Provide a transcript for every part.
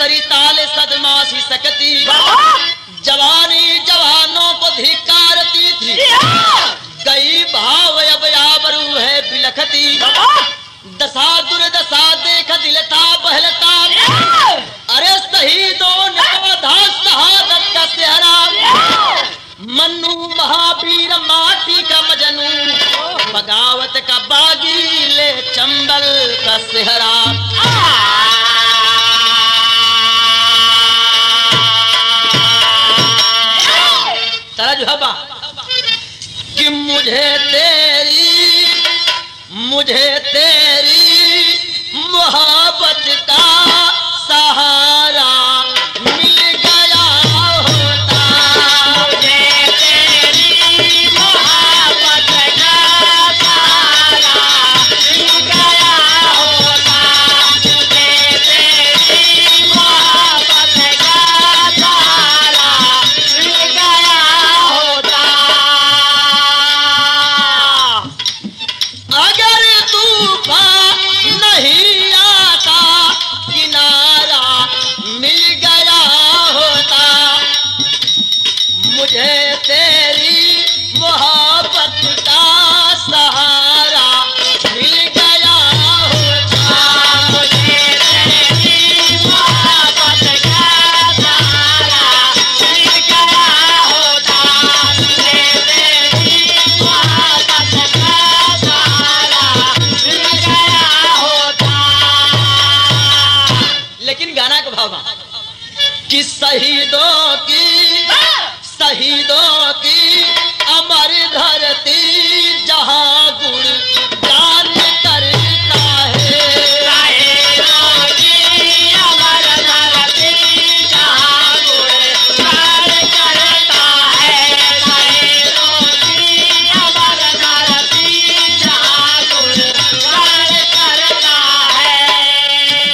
सरिताल सदमासी सकती, जवानी जवानों को धिक्कारती थी, गई भाव अब आबरू है बिलखती, दशा दुर्दशा देख दिल था बहलता, अरे शहीदों ने बधा शहादत का सेहरा, मन्नू महावीर माटी का मजनू, बगावत का बागी ले चंबल का सेहरा। तरज हबा कि मुझे तेरी मोहब्बत का सहारा मिल गया होता, मुझे तेरी मोहब्बत का सहारा मिल गया होता, मुझे तेरी मोहब्बत का सहारा मिल गया होता। अगर तूफान नहीं आता किनारा मिल गया होता, मुझे तेरी मोहब्बत का सहारा मिल गया होता, मुझे तेरी मोहब्बत का सहारा मिल गया होता, मुझे तेरी मोहब्बत का सहारा मिल गया होता। लेकिन गाना का भाव कि शहीदों की अमर धरती जहां गुण गान करता है, शहीदों की अमर धरती जहां गुण गान करता है, शहीदों की अमर धरती जहां गुण गान करता है।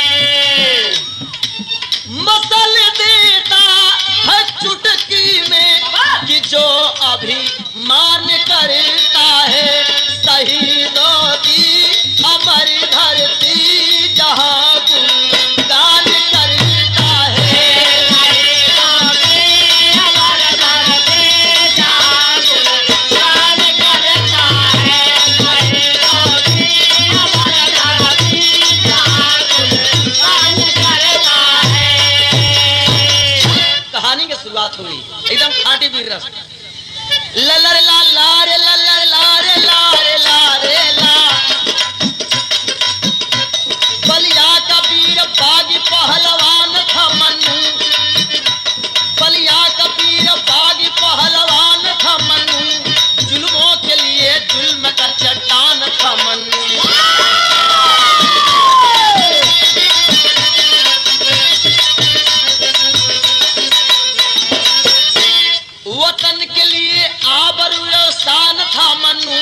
मसल देता है चुटकी में कि जो अभिमान करता है, शहीदों की अमर धरती जहां गुणगान करता है, शहीदों की अमर धरती जहां गुणगान करता है, शहीदों की अमर धरती जहां गुणगान करता है। कहानी की शुरुआत हुई एकदम खाटी वीर रस, ललर ला लारे ललर लारे लारे लारे ला, बलिया का वीर बागी पहलवान था मन्नू, बलिया का वीर बागी पहलवान था मन्नू, जुल्मों के लिए जुल्म का चट्टान था मन्नू। वतन के लिए आबरू शान था मन्नू,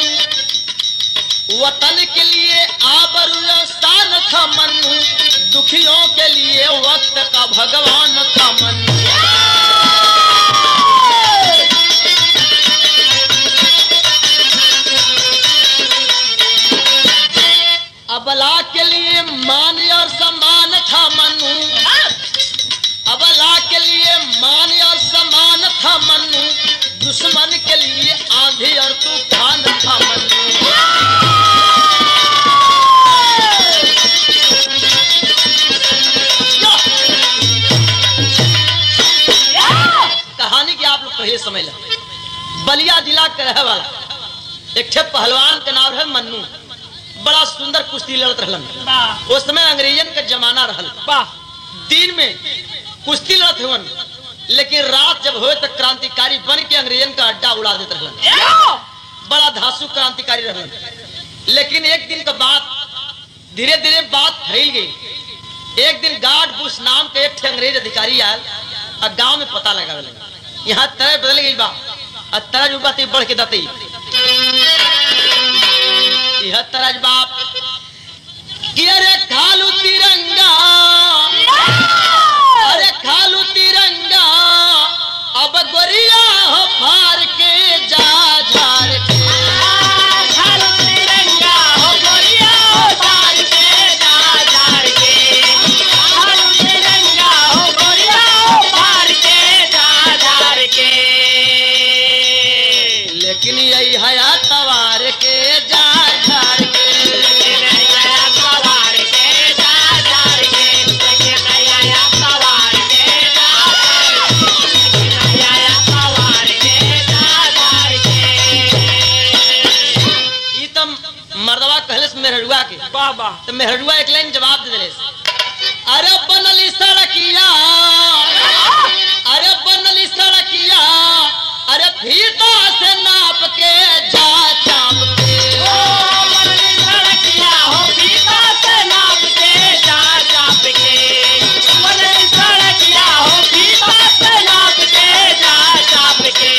वतन के लिए आबरू शान था मन्नू, दुखियों के लिए वक्त का भगवान था मन्नू। अबला के लिए मान और सम्मान था मन्नू, अबला के लिए मान और सम्मान था मन्नू, दुश्मन के लिए आंधी और तूफान था मन्नू। कहानी की आप लोग पहले समझ लें, बलिया जिला का रहे वाला एक ठे पहलवान का नाम है मन्नू, बड़ा सुंदर कुश्ती लड़त रहलन। उस समय अंग्रेजन का जमाना रहल, दिन में कुश्ती लड़त हुवन, लेकिन रात जब हुए तो क्रांतिकारी बन के अंग्रेजन का अड्डा उड़ा देते रहलन, बड़ा धांसू क्रांतिकारी रहलन। लेकिन एक दिन का बात धीरे धीरे बात फैल गई। एक दिन गार्ड बुश नाम के एक अंग्रेज अधिकारी आयल और गांव में पता लगा यहाँ तरह बदल गई बा, तरज बात बढ़ के दती यह तरज बाप कि अरे खालू तिरंगा, अरे खालू तिरंगा, अब गोरिया हो फार के जा झार के, खालू तिरंगा हो गोरिया हो फार के जा झार के, खालू तिरंगा लेकिन यही हया तवार के जा झार के मर्दवा कहले मेहरुआ के बाबा तो मेहरुआ एक लाइन जवाब दे दिले अरे बनली सड़किया अरे फीता से नाप के जा चाप के बनली सड़किया हो फीता से नाप के जा चाप के बनली सड़किया हो फीता से नाप के जा चाप के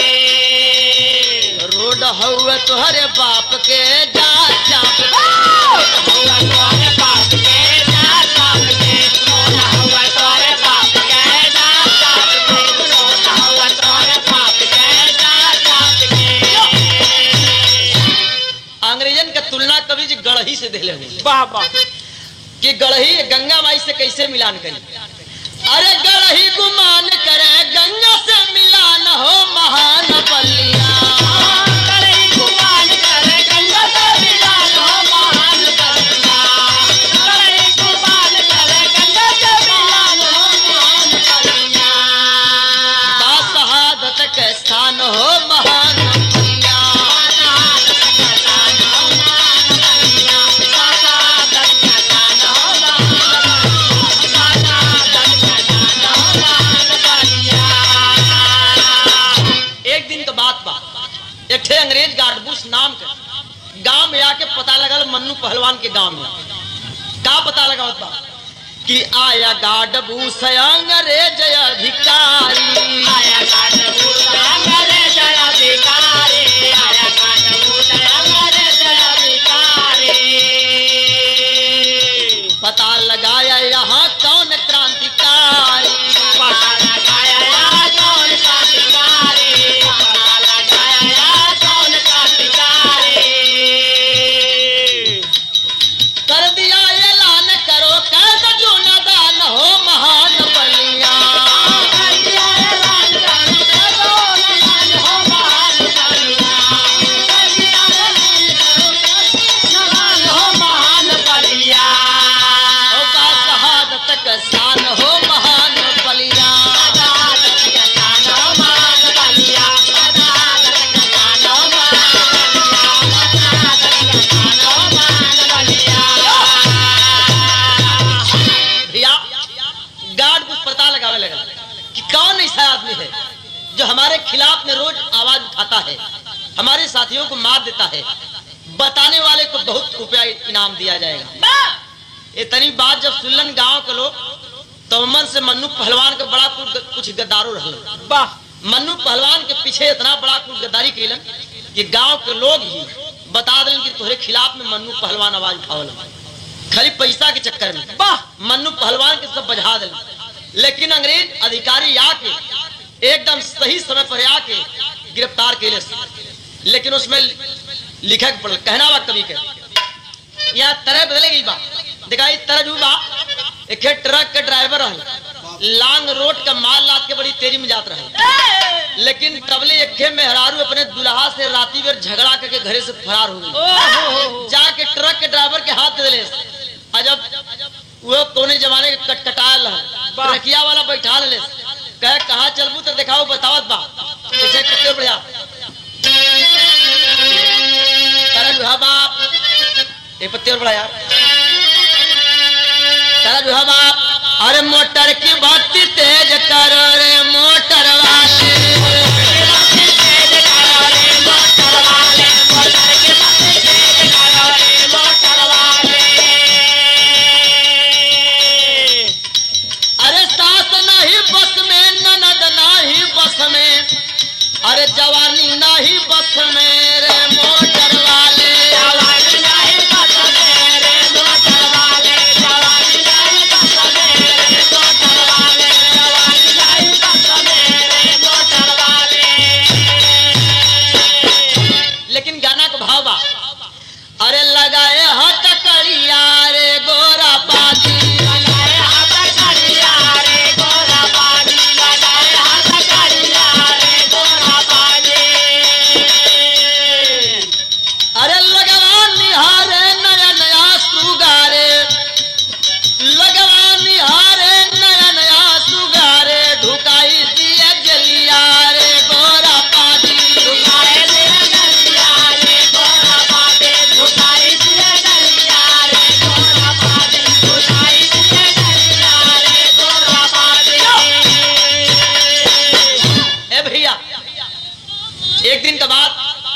रोड हउए तोहरे बाप के जा चाप के तोहरे बाप के जा चाप के रोड हउए तोहरे बाप के जा चाप के रोड हउए तोहरे बाप के जा चाप के। अंग्रेजन का तुलना कवि जी गढ़ही से देले हुए बाबा कि गढ़ही गंगा माई से कैसे मिलान करी अरे गढ़ही गुमान करे गंगा से मिलान हो महान बलिया स्थान हो महान एक दिन का बात एक थे अंग्रेज गार्डबुश नाम के गांव में आके पता लगल मन्नू पहलवान के गांव में का पता लगा होता कि आया गार्डबुश अंग्रेज अधिकारी आया गार्डबुश अंग्रेज अधिकारी आया गार्डबुश अंग्रेज अधिकारी पता लगाया यहाँ कौन क्रांतिकारी पता लगाया यहाँ कौन क्रांतिकारी पता लगाया यहाँ कौन क्रांतिकारी कर दिया ऐलान करो कैद जो नदान हो महान बलिया कर दिया ऐलान करो कैद नदान हो महान बलिया कर दिया ऐलान करो नदान हो महान बलिया ओ का शहादत का शान हो महान बलिया शहादत का शान हो महान बलिया शहादत का शान हो महान बलिया शहादत का शान हो महान बलिया। भैया गार्ड कुछ पता लगाने लगा कि कौन ऐसा आदमी है जो हमारे खिलाफ में रोज आवाज उठाता है हमारे साथियों को मार देता है बताने वाले को बहुत रुपया इनाम दिया जाएगा। इतनी बात जब सुनलन गांव के लोग तो मन से मन्नू पहलवान के बड़ा कुछ गद्दारों रहल मन्नू पहलवान के पीछे इतना बड़ा कुछ गद्दारी कैलन कि गांव के लोग ही बता दिलन कि तुम्हारे खिलाफ में मन्नू पहलवान आवाज उठावल खाली पैसा के चक्कर में मन्नू पहलवान के सब बजा दिलन। लेकिन अंग्रेज अधिकारी आके एकदम सही समय पर आके गिरफ्तार कैले लेकिन उसमें लिखा पड़ल कहना बा कवि के यहाँ तरह बदले गई बा देखा तरह जो बा एक ट्रक के ड्राइवर रहे लांग रोड का माल लाद के बड़ी तेजी में जात रहे लेकिन तबले एक मेहरारू अपने दुल्हा से राती बेर झगड़ा करके घरे से फरार हो गई जाके ट्रक के ड्राइवर के हाथ दे दिले अजब वो कोने जमाने के कटकटायल ट्रकिया वाला बैठा ले कहे कहाँ चलबू तो दिखाओ बतावत बा ऐसे कितने बढ़िया बाप एक पत्ते और बड़ा यार बाप अरे मोटर की बत्ती तेज करो रे मोटर वाले अरे सास नहीं बस में ननद नहीं बस में अरे जवानी नहीं बस में रे मोटर वाले जवानी नहीं बस में रे मोटर वाले जवानी नहीं बस में रे मोटर वाले जवानी नहीं बस में रे मोटर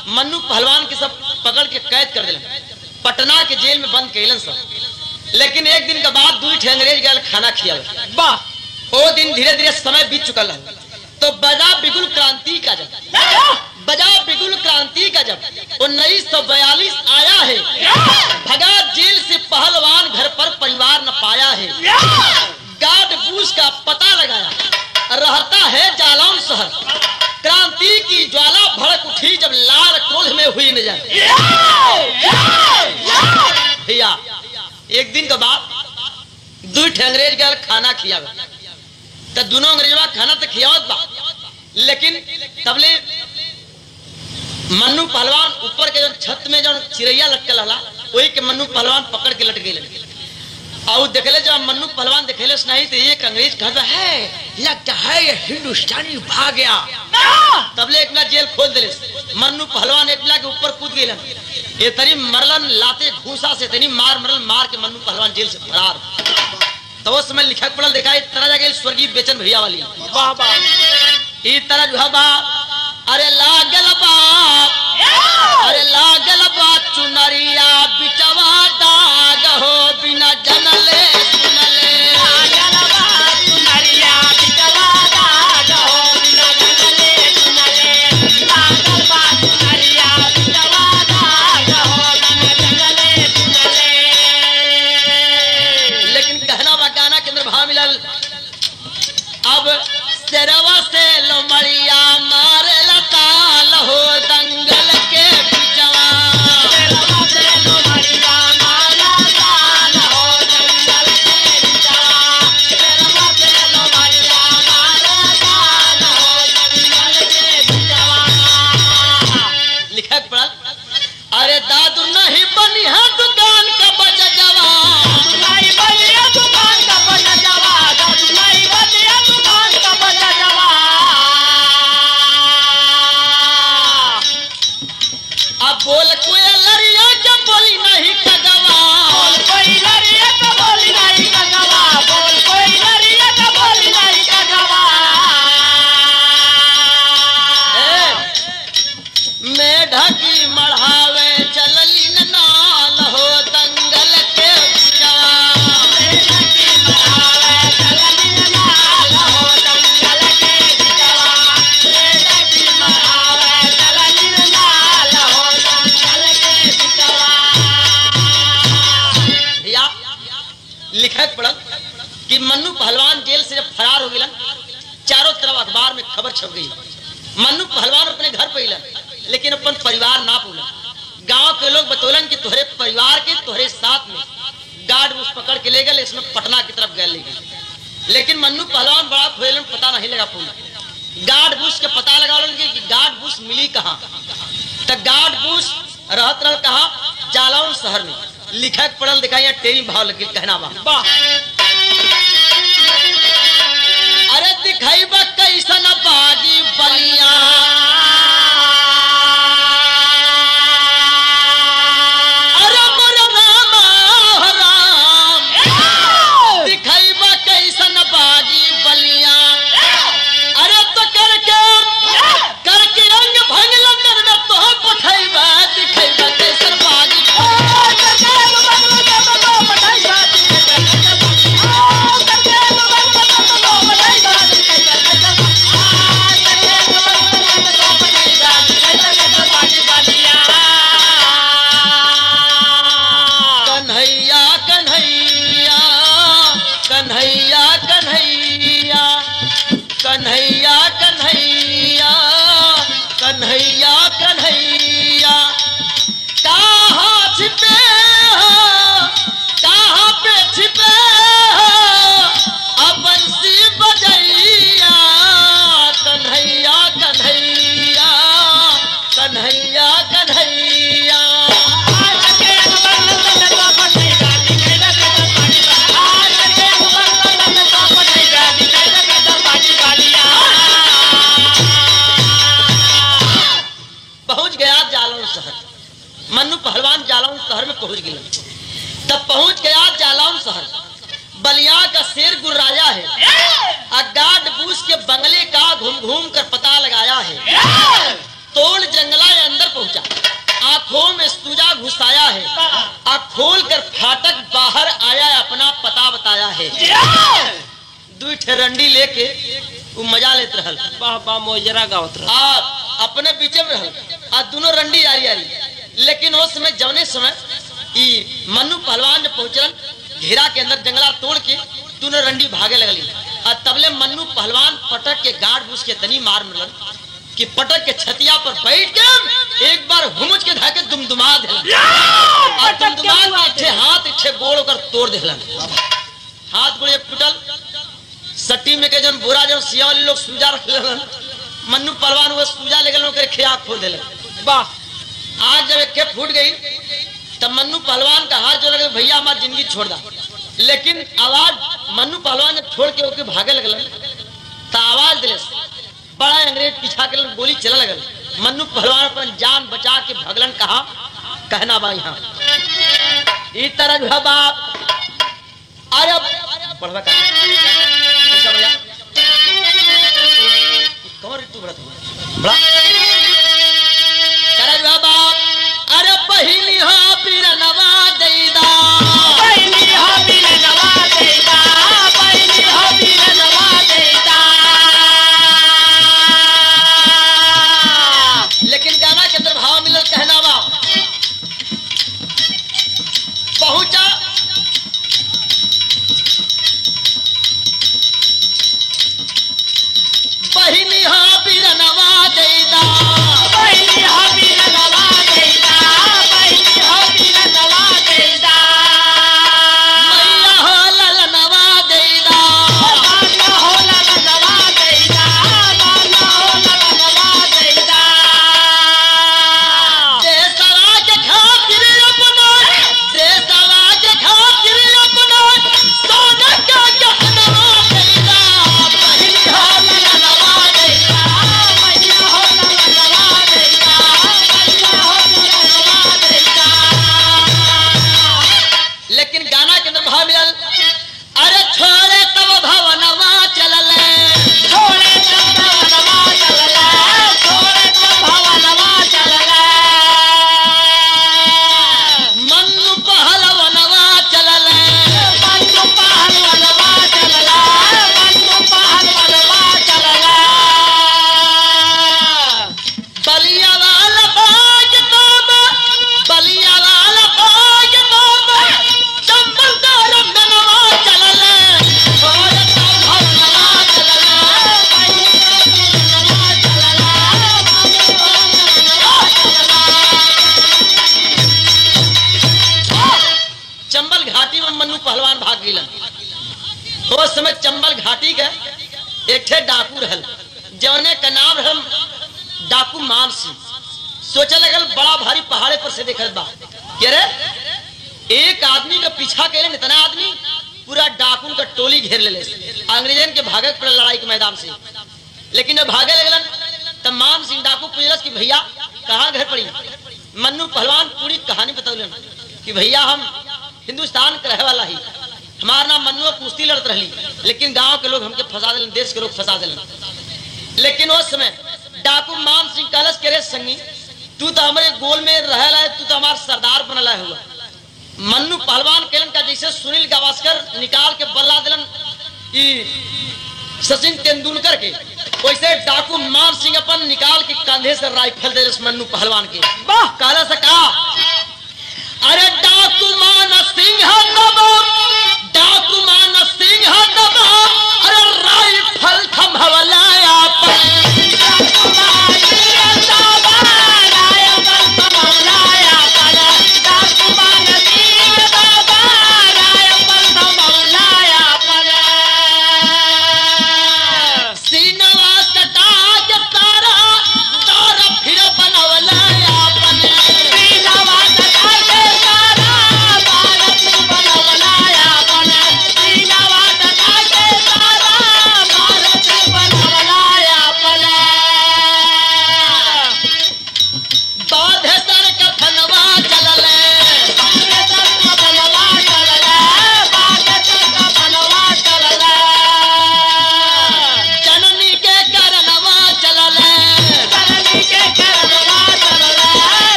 मन्नू पहलवान के सब पकड़ के कैद कर दिलन, पटना के जेल में बंद कैलन सब। लेकिन एक दिन के बाद दू ठे अंग्रेज गए खाना खियावे। वाह, वो दिन धीरे धीरे समय बीत चुका है। तो बजा बिगुल क्रांति का जब, बजा बिगुल क्रांति का जब 1942 आया है, भगा जेल से पहलवान घर पर परिवार न पाया है। गार्ड बूश का पता लगाया, रहता है जालौन शहर। क्रांति की ज्वाला भड़क उठी जब लाल क्रोध में हुई नजर। भैया एक दिन के बाद दू ठे अंग्रेज गए खाना खियावे। तो दोनों अंग्रेजवा खाना तो खियावत बा, लेकिन तबले मन्नू पहलवान ऊपर के जो छत में जो चिड़ैया लटकल हला, वही के मन्नू पहलवान पकड़ के लट गए। और देखले जब मन्नू पहलवान देखले नहीं तो एक अंग्रेज कहता है लगता है ये हिंदुस्तानी भाग गया। तबले एक ना जेल खोल दिले। मन्नू पहलवान एक के ऊपर कूद गए, ये तरी मरलन लाते घूसा से तनी मार मरल मार के मन्नू पहलवान जेल से फरार। तो उस समय लिखा पढ़ल देखा इस तरह जाके स्वर्गीय बेचन भैया वाली इस तरह जो है बाप, अरे लागल बाप, अरे लागल बाप चुनरिया बिचवा दाग हो बिना जनले सुनले। लागल बाप चुनरिया बिचवा दाग हो बिना जनले सुनले। लागल बाप चुनरिया बिचवा दाग हो बिना जनले सुनले। लेकिन कहना बा गाना के अंदर भाव मिलल, अब सेरवा से लोमड़िया मारे लताल हो दंगल के बिचवा। सेरवा से लोमड़िया मारे लताल हो दंगल के बिचवा। सेरवा से लोमड़िया मारे लताल हो दंगल के बिचवा। लिखा पड़ा, अरे दादू नहीं बनी है दुकान का बजजवा। नहीं बनी है दुकान का बजजवा। दादू नहीं बनी है दुकान का बजजवा। अब बोल कोई लड़िया के बोली नहीं कगवा। बोल कोई लड़िया के बोली नहीं कगवा। बोल कोई लड़िया के बोली नहीं कगवा। मेढा की मढ़ावे चलली नाल हो दंगल के बिचवा। मेढा की मढ़ावे चलली नाल हो दंगल के बिचवा। मेढा की मढ़ावे चलली नाल हो दंगल के बिचवा। भैया लिखत पड़ल कि मन्नू पहलवान जेल से जब फरार हो गए, चारों तरफ अखबार में खबर छप गई। मन्नू पहलवान अपने घर पे लेकिन अपन परिवार ना भूलन। गांव के लोग बतौलन कि तुम्हारे परिवार के तुम्हारे साथ में गार्ड उस पकड़ के ले गए, इसमें पटना की तरफ गए ले गए। लेकिन मन्नू पहलवान बड़ा खोलन, पता नहीं लगा पूरा। गार्ड बुश के पता लगा कि गार्ड बुश मिली कहाँ। तो गार्ड बुश रहत रह कहा जालौन शहर में। लिखा पढ़ल दिखा यहाँ टेरी भाव लगे कहना बा, अरे दिखाई बा कैसन बागी बलिया। कन्हैया कन्हैया कन्हैया कन्हैया कहाँ छिपे हो, कहाँ पे छिपे हो अब बंसी बजैया। कन्हैया कन्हैया कन्हैया कन्हैया पहुंच गया जालौन शहर। मन्नू पहलवान जालौन शहर में पहुंच गया। तब पहुंच गया जालौन शहर, बलिया का शेर गुर्राया है। गार्ड बूश के बंगले का घूम घूम कर पता लगाया है। तोड़ जंगला अंदर पहुंचा। आंखों में सूजा घुसाया है, आ खोल कर फाटक बाहर आया, अपना पता बताया है। दू ठेरंडी लेके वो मजा लेत रहल, वाह वाह मोजरा गावत रह। आ अपने पीछे में रहल, आ दोनों रंडी आरी आरी। लेकिन उस समय जवने समय ई मन्नू पहलवान जब पहुंचलन घेरा के अंदर, जंगला तोड़ के दोनों रंडी भागे लगली। आ तबले मन्नू पहलवान पटक के गाड़ बुझ के तनी मार मिलन कि पटक के छतिया पर बैठ के एक बार हुमुच के धाके दुमदुमा देलन, और दुमदुमा के हाथ इठे गोड़ कर तोड़ देलन। हाथ गोड़ टूटल, सट्टी में के जन बोरा जन सिया वाली लोग सूजा रख लेलन, मन्नू पहलवान वो सूजा लेगल ओकर खिया खो देलन। वाह। आज जब एक के फूट गई तब मन्नू पहलवान का हाथ जो लगे, भैया हमारी जिंदगी छोड़ दा। लेकिन आवाज मन्नू पहलवान जब छोड़ के ओके भागे लगलन तो आवाज दिले, बड़ा अंग्रेज पीछा के गोली चला लगल। मन्नू पहलवान अपन जान बचा के भगलन। कहा कहना बा यहाँ इस तरह जो है बाप। अरे पढ़वा का कौन तू बड़ा बड़ा करे जो है बाप। अरे पहली हा पीर नवा देदा, पहली हा पीर नवा देदा, पहली हा पीर नवा देदा। लेकिन गाना के अंदर भाव मिलल कहना बा। पहुंचा पहली हा पीर नवा देदा, पहली हा पीर नवा देदा, पहली हा पीर नवा देदा। मैया हो लल नवा देदा, बाला हो लल नवा देदा, बाला हो लल नवा देदा। देशवा के खातिर अपना, देशवा के खातिर अपना सोना का गहना देदा। पहली हा लल नवा देदा, मैया हो लल नवा देदा, मैया हो लल नवा देदा। लेकिन गाना के अंदर भाव मिलल। अरे छोड़े तब भवनवा चलले, छोड़े तब भवनवा चलले, छोड़े तब भवनवा चलले। मन्नू पहलवनवा चलले। मन्नू पहलवनवा चलले, मन्नू पहलवनवा चलले। बलिया वाला बाग बाबा, बलिया वाला बाग बाबा, चंबलदार मनवा चलले। छोड़े तब भवनवा चलले, भवनवा चलले, भवनवा चलले। चंबल घाटी में मन्नू पहलवान भाग गिलन। उस समय चंबल घाटी के एक ठे डाकू रहल, जौने का नाम रहल डाकू मान सिंह। सोचे लगल बड़ा भारी पहाड़े पर से देखल बा के रे एक आदमी का पीछा कैले, इतना आदमी पूरा डाकू का टोली घेर ले अंग्रेजन के भागक पर लड़ाई के मैदान से। लेकिन जब भागे लगलन तब मान सिंह डाकू पूछलस कि भैया कहाँ घर पड़ी। मन्नू पहलवान पूरी कहानी बतौलन कि भैया हम हिंदुस्तान के रहे वाला ही, हमारा नाम मन्नू, कुश्ती लड़त रही, लेकिन गांव के लोग हमके फंसा दिलन, देश के लोग फंसा दिलन। लेकिन उस समय डाकू मान सिंह कहलस के रे संगी तू तो हमारे गोल में रहला है, तू तो हमारा सरदार बनला हुआ। मन्नू पहलवान केलन का जैसे सुनील गावस्कर निकाल के बल्ला दिलन सचिन तेंदुलकर के, वैसे डाकू मान सिंह अपन निकाल के कंधे से राइफल दे मन्नू पहलवान के। वाह कहला से कहा अरे डाकू मान सिंह डाकू मान सिंह अरे राइफल थमवलाया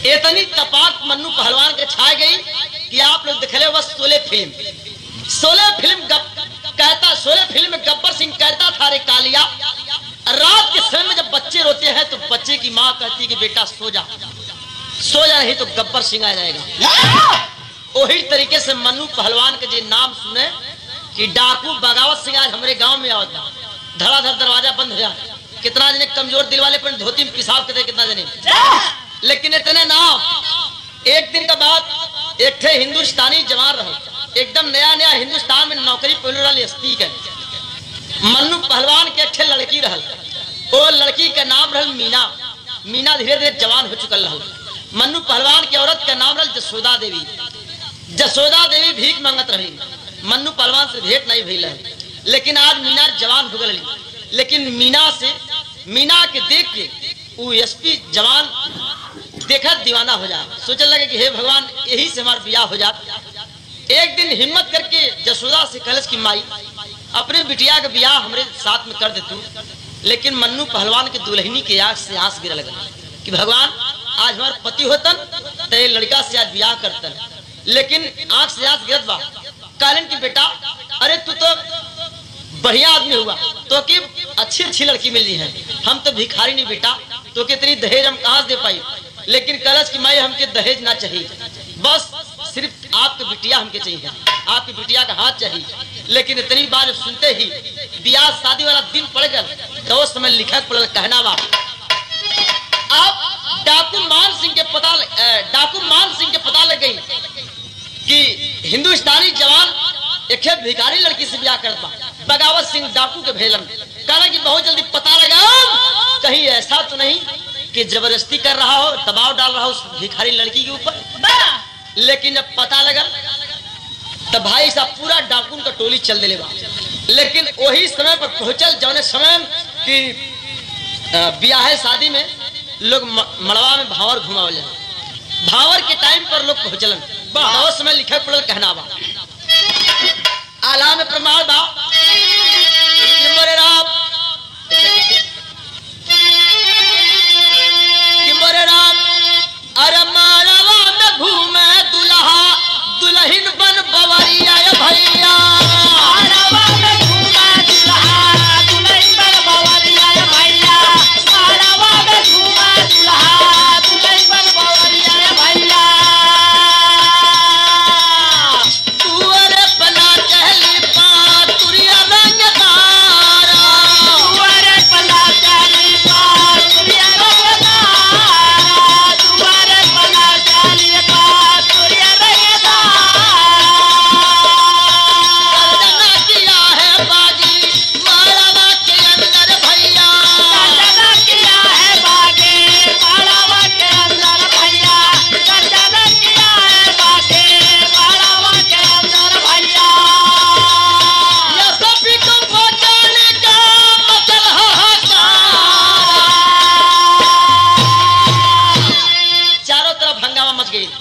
इतनी तपाक मन्नू पहलवान के छा गई कि आप लोग दिखले बस शोले फिल्म में गब्बर सिंह कहता था रे कालिया, रात के समय में जब बच्चे रोते हैं तो बच्चे की माँ कहती कि बेटा सो जा नहीं तो गब्बर सिंह आ जाएगा। वही तरीके से मन्नू पहलवान के जे नाम सुने कि डाकू बगावत सिंह आज हमारे गांव में आवता, धड़ाधड़ दरवाजा बंद हो जाए। कितना जने कमजोर दिल वाले पर धोती में पिसाब करते, कितना जने, लेकिन इतने नाम। एक दिन का बात, एक थे हिंदुस्तानी जवान रहे, एकदम नया हिंदुस्तान में नौकरी पहले वाली एसपी के मन्नू पहलवान के एक लड़की रहल। वो लड़की का नाम रहल मीना धीरे धीरे जवान हो चुकल रहल। मन्नू पहलवान की औरत का नाम रहल जसोदा देवी भीख मांगत रही। मन्नू पहलवान से भेंट नहीं भइल है, लेकिन आज मीना जवान हो गई। लेकिन मीना के देख के वो एसपी जवान देखा दीवाना हो जाए, सोचने लगे कि हे भगवान यही से हमारा ब्याह हो जाता। एक दिन हिम्मत करके जसोदा से कलश की माई अपने बिटिया का ब्याह हमारे साथ में कर दे तू। लेकिन मन्नू पहलवान के दुल्हनी के आंख से आंस गिरे लगा कि भगवान आज हमारे पति होतन तो ये लड़का से आज ब्याह करतन, लेकिन आंख से आंस गिरत बा। कहलन की बेटा अरे तू तो बढ़िया आदमी हुआ, तो कि अच्छी लड़की मिल रही है, हम तो भिखारी नहीं बेटा, तो कितनी दहेज हम कहाँ दे पाई। लेकिन कलश की माई हमके दहेज ना चाहिए, बस सिर्फ आपके बिटिया हमके चाहिए, आपकी बिटिया का हाथ चाहिए। लेकिन इतनी बार सुनते ही ब्याह शादी वाला दिन पड़ गया तो उस समय लिखा पड़ा कहना बा आप डाकू मान सिंह के पता लग गई कि हिंदुस्तानी जवान एक भिखारी लड़की से ब्याह करता। बगावत सिंह डाकू के भेलन कहला कि बहुत जल्दी पता लगा कहीं ऐसा तो नहीं कि जबरदस्ती कर रहा हो, दबाव डाल रहा हो उस भिखारी लड़की के ऊपर। लेकिन जब पता लगा तो भाई साहब पूरा डाकू का टोली चल दिले बा। लेकिन वही समय पर पहुंचल जौने समय कि ब्याह शादी में लोग मड़वा में भावर घुमावल जाए, भावर के टाइम पर लोग पहुंचलन उस समय लिखे पड़ल कहना बा आला में प्रमाण बा कि मोरे राम अरे मारवा में घूमे दुल्हा दुल्हन बन बवरिया भैया, मारवा में घूमे दुल्हा दुल्हन बन बवरिया भैया, मारवा में घूमे दुल्हा दुल्हन बन बवरिया भैया। तुअरे पना कहली पातुरिया रंगदारा, तुअरे पना कहली पातुरिया रंगदारा, तुअरे पना कहली पातुरिया रंगदारा। गर्जना किया है बागी मारवा के अंदर भैया, गर्जना किया है बागे मारवा के अंदर भैया, गर्जना किया है बागे मारवा के अंदर भैया। ये सभी को पहुंचाने का मतलब हाहाकार। चारों तरफ हंगामा मच गई।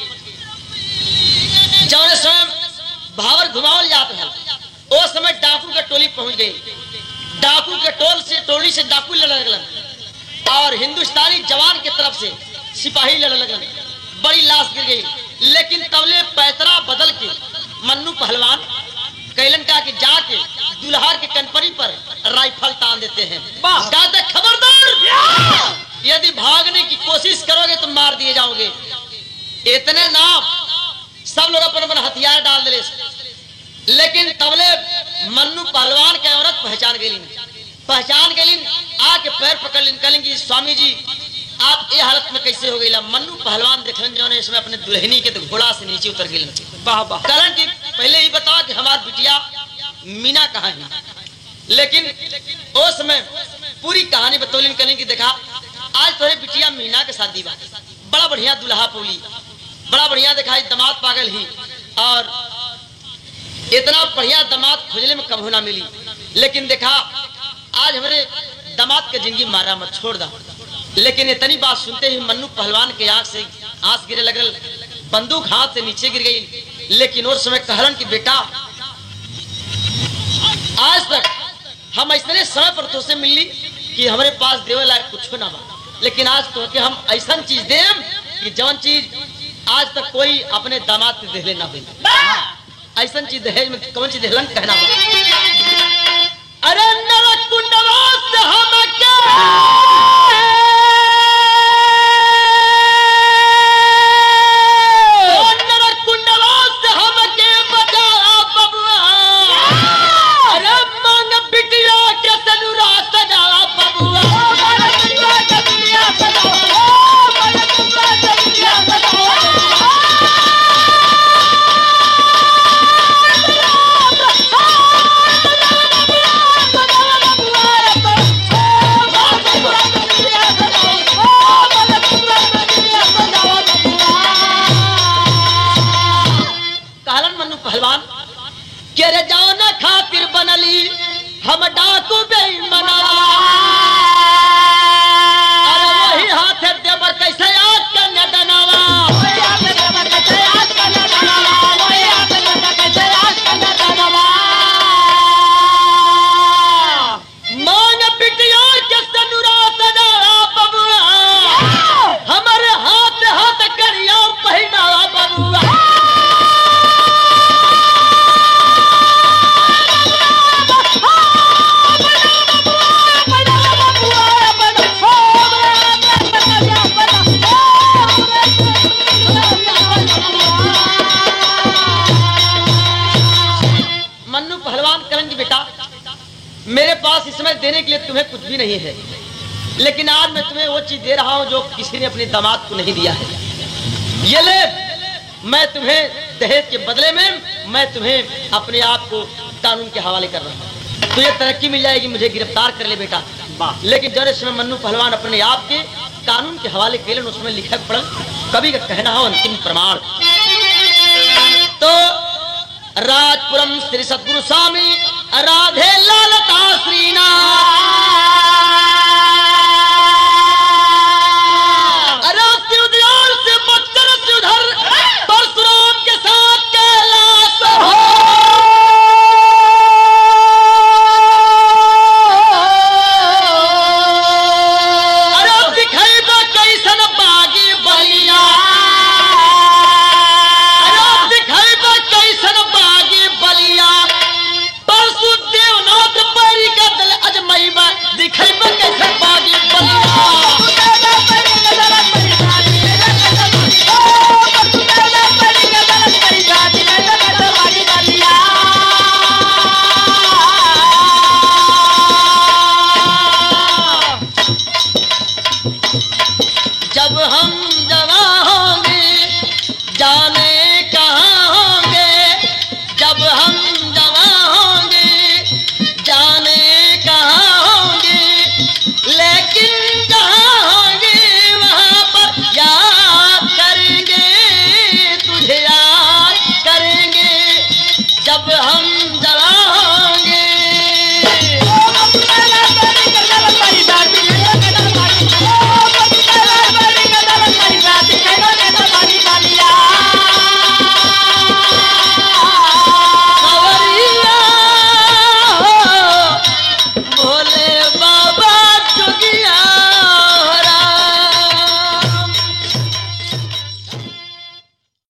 जौने समय भावर घुमावल जात है उस समय डाकू के टोली पहुंच गई। डाकू के टोली से डाकू लड़ने लगलन और हिंदुस्तानी जवान के तरफ से सिपाही लड़ने लगलन। बड़ी लाश गिर गई। लेकिन तबले पैतरा बदल के मन्नू पहलवान कैलन का कि जाके दुल्हार के कनपरी पर राइफल तान देते हैं। कहते खबरदार यदि भागने की कोशिश करोगे तो मार दिए जाओगे। इतने नाम सब लोग अपन हथियार डाल दिले। लेकिन तबले मन्नू पहलवान के औरत पहचान गई आके पैर पकड़ निकलेंगी, स्वामी जी आप ये हालत में कैसे हो गई। मन्नू पहलवान देखलन जो इसमें अपने दुल्हनी के घोड़ा से नीचे उतर गए। कारण कि पहले ही बताओ कि हमारी बिटिया मीना कहाँ है। लेकिन उस समय पूरी कहानी बतौलिन करें कि देखा आज तोरे बिटिया मीना के शादी बा, बड़ा बढ़िया दुल्हा पौली, बड़ा बढ़िया दिखाई दामाद पागल ही, और इतना बढ़िया दामाद खोजने में कभी ना मिली। लेकिन देखा आज हमारे दामाद के जिंदगी मारा मत छोड़ दा। लेकिन इतनी बात सुनते ही मन्नू पहलवान के आंख से आंस गिरे लगल, बंदूक हाथ से नीचे गिर गई। लेकिन उस समय कहलन कि बेटा आज तक हम ऐसे समय पर तुझसे मिली कि हमारे पास देवे लायक कुछ ना बा, लेकिन आज तो कि हम ऐसा चीज देम कि जौन चीज आज तक कोई अपने दामाद से देहले ना हुई, ऐसा चीज दहेज में कौन चीज देहलन कहना बा। अरे नरक कुंडवा से हम क्या पहलवान के रे जाओ ना खातिर बनली हम डाकू बेईमाना। अरे वही हाथ है देवर कैसे याद करने दनावा, वही हाथ है देवर कैसे याद करने दनावा, वही हाथ है देवर कैसे याद करने दनावा। मांग बिटिया के सनुरा सदा बबुआ, हमारे हाथ हाथ करिया पहिनावा बबुआ। मन्नू पहलवान करेंगे बेटा, मेरे पास इस समय देने के लिए तुम्हें कुछ भी नहीं है, लेकिन आज मैं तुम्हें वो चीज दे रहा हूं जो किसी ने अपने दामाद को नहीं दिया है। ये ले, मैं तुम्हें दहेज के बदले में मैं तुम्हें अपने आप को कानून के हवाले कर रहा हूं। तुझे तरक्की मिल जाएगी, मुझे गिरफ्तार कर ले बेटा। लेकिन जब इसमें मन्नू पहलवान अपने आप के कानून के हवाले के लिए उसमें लिखा पड़ा, कभी का कहना हो अंतिम प्रमाण। तो राजपुरम श्री सद्गुरु स्वामी राधे लालता श्रीनाथ।